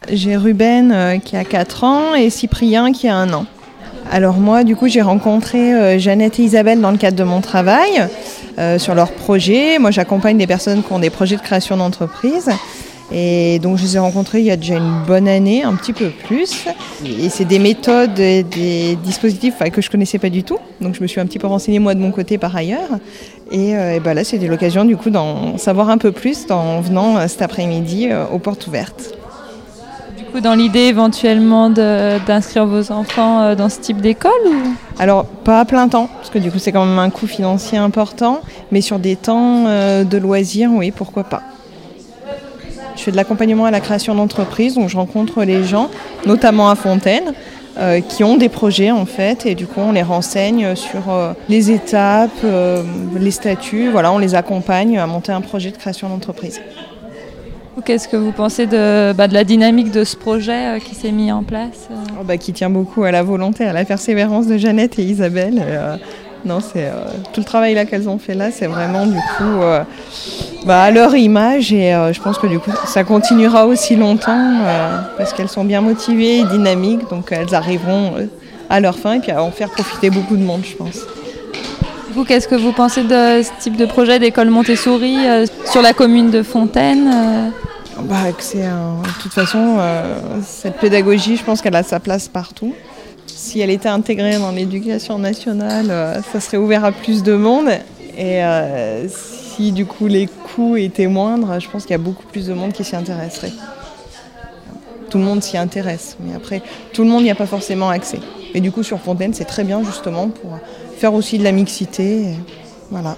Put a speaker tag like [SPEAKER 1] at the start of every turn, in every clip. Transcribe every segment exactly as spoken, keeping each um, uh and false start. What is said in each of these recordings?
[SPEAKER 1] j'ai Ruben euh, qui a quatre ans et Cyprien qui a un an. Alors moi, du coup, j'ai rencontré euh, Jeannette et Isabelle dans le cadre de mon travail euh, sur leurs projets. Moi, j'accompagne des personnes qui ont des projets de création d'entreprise. Et donc, je les ai rencontrés il y a déjà une bonne année, un petit peu plus. Et c'est des méthodes et des dispositifs enfin, que je ne connaissais pas du tout. Donc, je me suis un petit peu renseignée, moi, de mon côté, par ailleurs. Et, euh, et ben là, c'était l'occasion, du coup, d'en savoir un peu plus en venant euh, cet après-midi euh, aux portes ouvertes.
[SPEAKER 2] Du coup, dans l'idée éventuellement de, d'inscrire vos enfants euh, dans ce type d'école ou...
[SPEAKER 1] Alors, pas à plein temps, parce que du coup, c'est quand même un coût financier important. Mais sur des temps euh, de loisirs, oui, pourquoi pas. Je fais de l'accompagnement à la création d'entreprise, donc je rencontre les gens, notamment à Fontaine, euh, qui ont des projets en fait, et du coup on les renseigne sur euh, les étapes, euh, les statuts, voilà, on les accompagne à monter un projet de création d'entreprise.
[SPEAKER 2] Qu'est-ce que vous pensez de, bah, de la dynamique de ce projet euh, qui s'est mis en place euh...
[SPEAKER 1] oh, bah, Qui tient beaucoup à la volonté, à la persévérance de Jeannette et Isabelle. Et, euh, non, c'est euh, tout le travail là qu'elles ont fait là, c'est vraiment du coup euh, bah, à leur image et euh, je pense que du coup ça continuera aussi longtemps euh, parce qu'elles sont bien motivées et dynamiques, donc elles arriveront euh, à leur fin et puis à en faire profiter beaucoup de monde, je pense.
[SPEAKER 2] Vous, qu'est-ce que vous pensez de ce type de projet d'école Montessori euh, sur la commune de Fontaine euh...
[SPEAKER 1] bah, c'est, euh, De toute façon, euh, cette pédagogie, je pense qu'elle a sa place partout. Si elle était intégrée dans l'éducation nationale, euh, ça serait ouvert à plus de monde. Et euh, si du coup les coûts étaient moindres, je pense qu'il y a beaucoup plus de monde qui s'y intéresserait. Tout le monde s'y intéresse, mais après, tout le monde n'y a pas forcément accès. Et du coup, sur Fontaine, c'est très bien justement pour faire aussi de la mixité. Et voilà.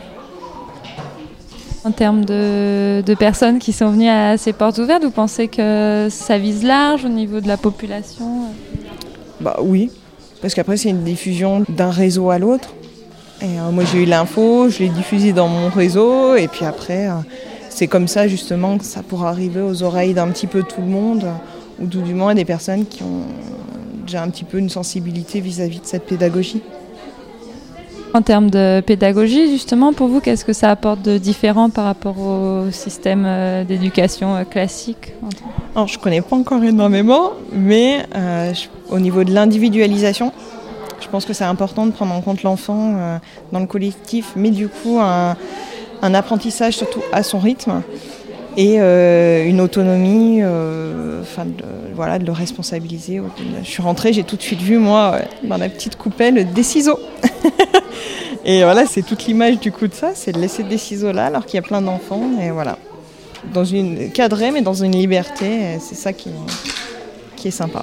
[SPEAKER 2] En termes de, de personnes qui sont venues à ces portes ouvertes, vous pensez que ça vise large au niveau de la population ?
[SPEAKER 1] Bah oui, parce qu'après c'est une diffusion d'un réseau à l'autre. Et euh, moi j'ai eu l'info, je l'ai diffusée dans mon réseau, et puis après euh, c'est comme ça justement que ça pourra arriver aux oreilles d'un petit peu tout le monde, ou tout du moins des personnes qui ont déjà un petit peu une sensibilité vis-à-vis de cette pédagogie.
[SPEAKER 2] En termes de pédagogie, justement, pour vous, qu'est-ce que ça apporte de différent par rapport au système d'éducation classique ?
[SPEAKER 1] Alors, je ne connais pas encore énormément, mais euh, je, au niveau de l'individualisation, je pense que c'est important de prendre en compte l'enfant euh, dans le collectif, mais du coup, un, un apprentissage surtout à son rythme et euh, une autonomie, euh, enfin, de, voilà, de le responsabiliser. Je suis rentrée, j'ai tout de suite vu, moi, dans la petite coupelle, des ciseaux. Et voilà, c'est toute l'image du coup de ça, c'est de laisser des ciseaux là alors qu'il y a plein d'enfants, et voilà. Dans une cadrée, mais dans une liberté, c'est ça qui, qui est sympa.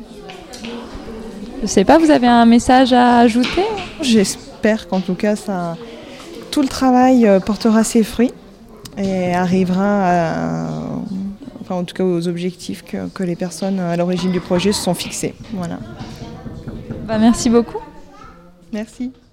[SPEAKER 2] Je sais pas, vous avez un message à ajouter ?
[SPEAKER 1] J'espère qu'en tout cas, ça, tout le travail portera ses fruits et arrivera à, enfin, en tout cas aux objectifs que, que les personnes à l'origine du projet se sont fixés. Voilà.
[SPEAKER 2] Bah, merci beaucoup.
[SPEAKER 1] Merci.